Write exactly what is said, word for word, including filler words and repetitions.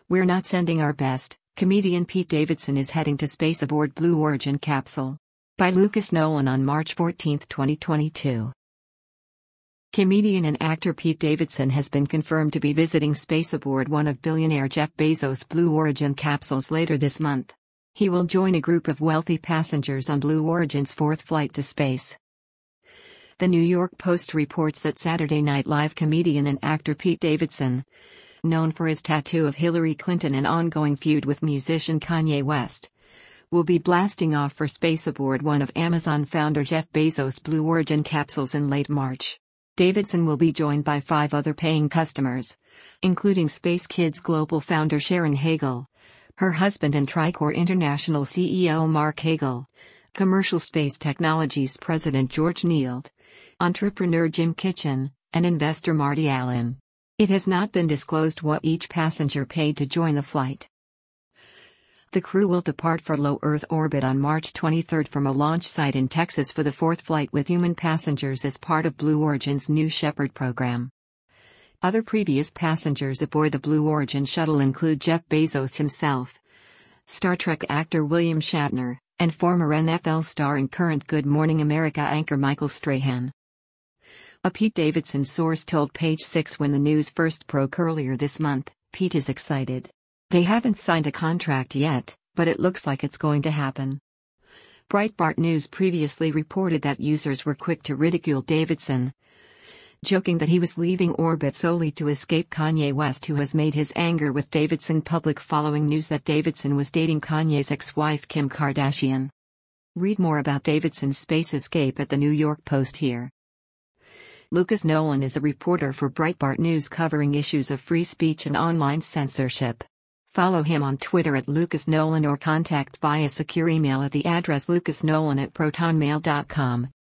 We're not sending our best. Comedian Pete Davidson is heading to space aboard Blue Origin capsule. By Lucas Nolan on March fourteenth, twenty twenty-two. Comedian and actor Pete Davidson has been confirmed to be visiting space aboard one of billionaire Jeff Bezos' Blue Origin capsules later this month. He will join a group of wealthy passengers on Blue Origin's fourth flight to space. The New York Post reports that Saturday Night Live comedian and actor Pete Davidson, known for his tattoo of Hillary Clinton and ongoing feud with musician Kanye West, will be blasting off for space aboard one of Amazon founder Jeff Bezos' Blue Origin capsules in late March. Davidson will be joined by five other paying customers, including Space Kids Global founder Sharon Hagel, her husband and Tricor International C E O Mark Hagel, Commercial Space Technologies President George Nield, entrepreneur Jim Kitchen, and investor Marty Allen. It has not been disclosed what each passenger paid to join the flight. The crew will depart for low Earth orbit on March twenty-third from a launch site in Texas for the fourth flight with human passengers as part of Blue Origin's New Shepard program. Other previous passengers aboard the Blue Origin shuttle include Jeff Bezos himself, Star Trek actor William Shatner, and former N F L star and current Good Morning America anchor Michael Strahan. A Pete Davidson source told Page Six when the news first broke earlier this month, "Pete is excited. They haven't signed a contract yet, but it looks like it's going to happen." Breitbart News previously reported that users were quick to ridicule Davidson, joking that he was leaving orbit solely to escape Kanye West, who has made his anger with Davidson public following news that Davidson was dating Kanye's ex-wife Kim Kardashian. Read more about Davidson's space escape at the New York Post here. Lucas Nolan is a reporter for Breitbart News covering issues of free speech and online censorship. Follow him on Twitter at Lucas Nolan or contact via secure email at the address lucasnolan at protonmail dot com.